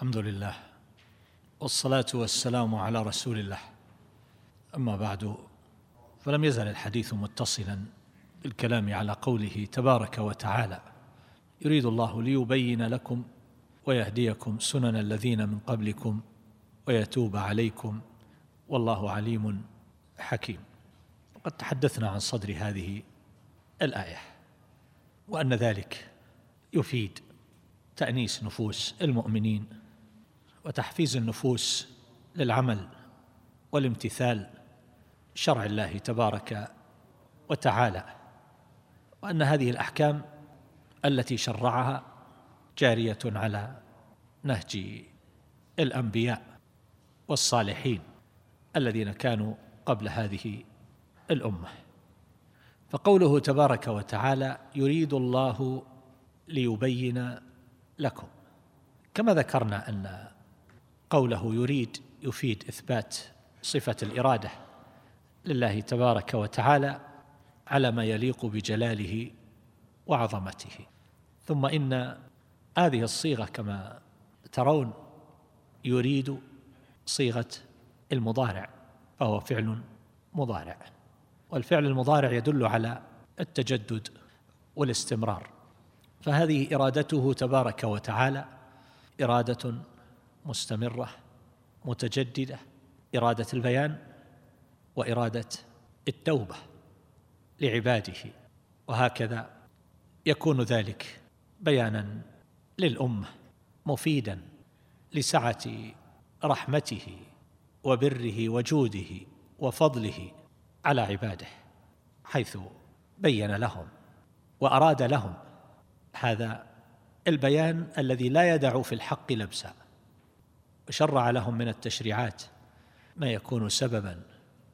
الحمد لله والصلاة والسلام على رسول الله. أما بعد، فلم يزل الحديث متصلا بالكلام على قوله تبارك وتعالى: يريد الله ليبين لكم ويهديكم سنن الذين من قبلكم ويتوب عليكم والله عليم حكيم. وقد تحدثنا عن صدر هذه الآية، وأن ذلك يفيد تأنيس نفوس المؤمنين وتحفيز النفوس للعمل والامتثال شرع الله تبارك وتعالى، وأن هذه الأحكام التي شرعها جارية على نهج الأنبياء والصالحين الذين كانوا قبل هذه الأمة. فقوله تبارك وتعالى: يريد الله ليبين لكم، كما ذكرنا أن قوله يريد يفيد إثبات صفة الإرادة لله تبارك وتعالى على ما يليق بجلاله وعظمته. ثم إن هذه الصيغة كما ترون يريد صيغة المضارع، فهو فعل مضارع، والفعل المضارع يدل على التجدد والاستمرار، فهذه إرادته تبارك وتعالى إرادة مستمرة متجددة، إرادة البيان وإرادة التوبة لعباده، وهكذا يكون ذلك بيانا للأمة مفيدا لسعة رحمته وبره وجوده وفضله على عباده، حيث بين لهم وأراد لهم هذا البيان الذي لا يدع في الحق لبسا، وشرع لهم من التشريعات ما يكون سببا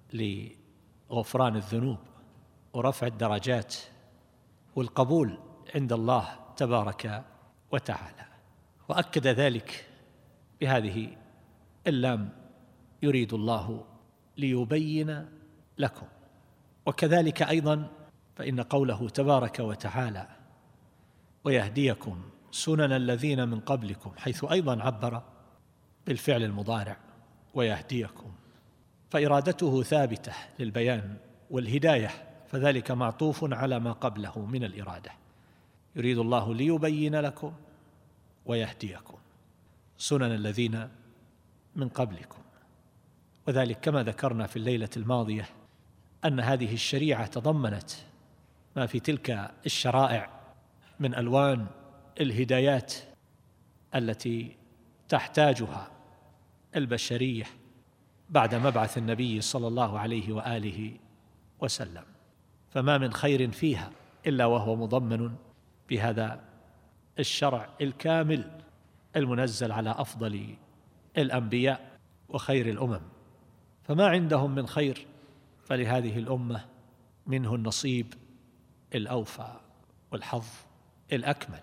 لغفران الذنوب ورفع الدرجات والقبول عند الله تبارك وتعالى. وأكد ذلك بهذه اللام: يريد الله ليبين لكم. وكذلك أيضا فإن قوله تبارك وتعالى: ويهديكم سنن الذين من قبلكم، حيث أيضا عبر بالفعل المضارع ويهديكم، فإرادته ثابتة للبيان والهداية، فذلك معطوف على ما قبله من الإرادة. يريد الله ليبين لكم ويهديكم سنن الذين من قبلكم. وذلك كما ذكرنا في الليلة الماضية أن هذه الشريعة تضمنت ما في تلك الشرائع من ألوان الهدايات التي تحتاجها البشرية بعد مبعث النبي صلى الله عليه وآله وسلم، فما من خير فيها إلا وهو مضمن بهذا الشرع الكامل المنزل على أفضل الأنبياء وخير الأمم، فما عندهم من خير فلهذه الأمة منه النصيب الأوفى والحظ الأكمل.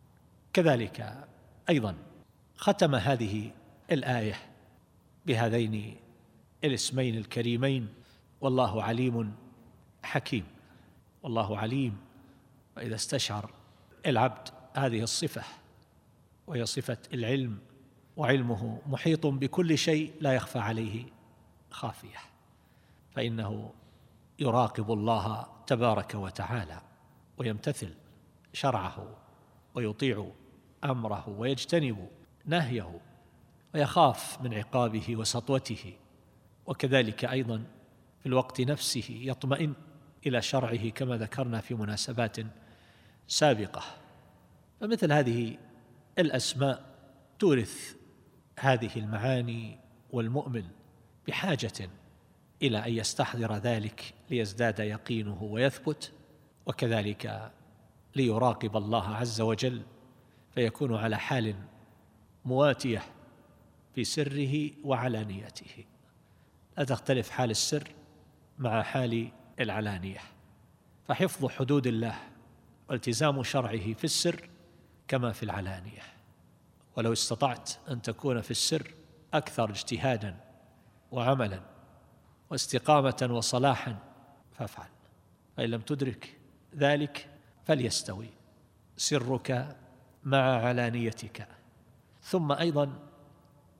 كذلك أيضا ختم هذه الآية بهذين الاسمين الكريمين: والله عليم حكيم. والله عليم، وإذا استشعر العبد هذه الصفة، وهي صفة العلم، وعلمه محيط بكل شيء لا يخفى عليه خافية، فإنه يراقب الله تبارك وتعالى ويمتثل شرعه ويطيع أمره ويجتنب نهيه ويخاف من عقابه وسطوته. وكذلك أيضا في الوقت نفسه يطمئن إلى شرعه كما ذكرنا في مناسبات سابقة. فمثل هذه الأسماء تورث هذه المعاني، والمؤمن بحاجة إلى أن يستحضر ذلك ليزداد يقينه ويثبت، وكذلك ليراقب الله عز وجل فيكون على حال مواتية في سره وعلانيته، لا تختلف حال السر مع حال العلانية، فحفظ حدود الله والتزام شرعه في السر كما في العلانية. ولو استطعت أن تكون في السر أكثر اجتهادا وعملا واستقامة وصلاحا فافعل، فإن لم تدرك ذلك فليستوي سرك مع علانيتك. ثم أيضا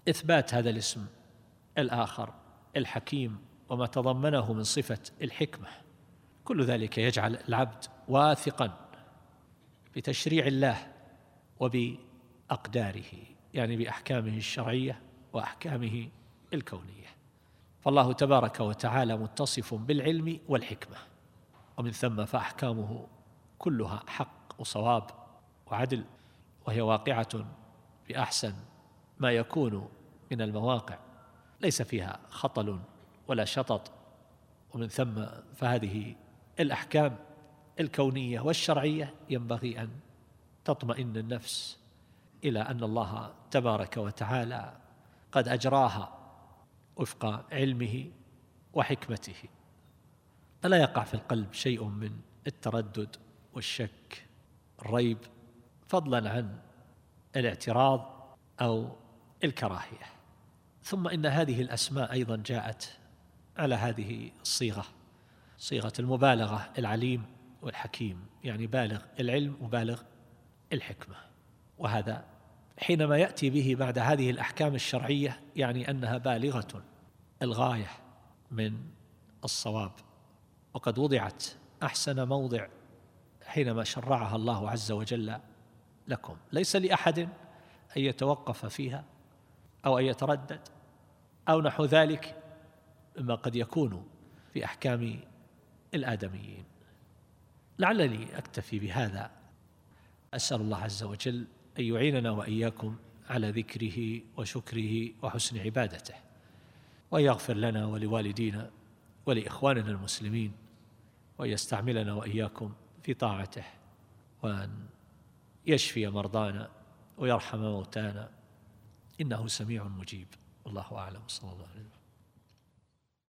إثبات هذا الاسم الآخر الحكيم وما تضمنه من صفة الحكمة، كل ذلك يجعل العبد واثقا بتشريع الله وبأقداره، يعني بأحكامه الشرعية وأحكامه الكونية. فالله تبارك وتعالى متصف بالعلم والحكمة، ومن ثم فأحكامه كلها حق وصواب وعدل، وهي واقعة بأحسن ما يكون من المواقع، ليس فيها خطل ولا شطط. ومن ثم فهذه الأحكام الكونية والشرعية ينبغي أن تطمئن النفس إلى أن الله تبارك وتعالى قد أجراها وفق علمه وحكمته، فلا يقع في القلب شيء من التردد والشك الريب، فضلا عن الاعتراض أو الكراهية. ثم إن هذه الأسماء أيضا جاءت على هذه الصيغة، صيغة المبالغة، العليم والحكيم، يعني بالغ العلم وبالغ الحكمة. وهذا حينما يأتي به بعد هذه الأحكام الشرعية يعني أنها بالغة الغاية من الصواب، وقد وضعت أحسن موضع حينما شرعها الله عز وجل لكم، ليس لأحد أن يتوقف فيها أو أن يتردد أو نحو ذلك مما قد يكون في أحكام الآدميين. لعلني أكتفي بهذا، أسأل الله عز وجل أن يعيننا وإياكم على ذكره وشكره وحسن عبادته، وأن يغفر لنا ولوالدينا ولإخواننا المسلمين، وأن يستعملنا وإياكم في طاعته، وأن يشفي مرضانا ويرحم موتانا، إنه سميع مجيب. والله أعلم، صلى الله عليه وسلم.